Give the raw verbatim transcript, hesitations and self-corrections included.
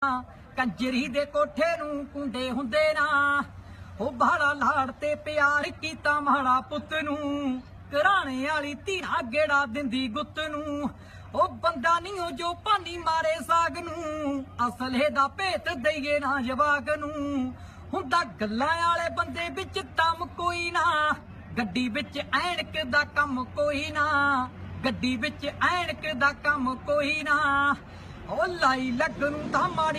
कंजरी दे कोठे नूं कुंडे हुंदे ना ओ बाड़ा लाड़ ते प्यार कीता माड़ा पुत नूं घराणे वाली धीरा गेड़ा दिंदी गुत्त नूं ओ बंदा नहीं ओ जो पानी मारे साग नूं असले दा भेत दईए ना जवाक नूं हुंदा गल्लां वाले बंदे विच दम कोई ना गड्डी विच ऐनक दा कम कोई ना गड्डी विच ऐनक दा कम कोई ना ओ लाई लगनू दा माड़ी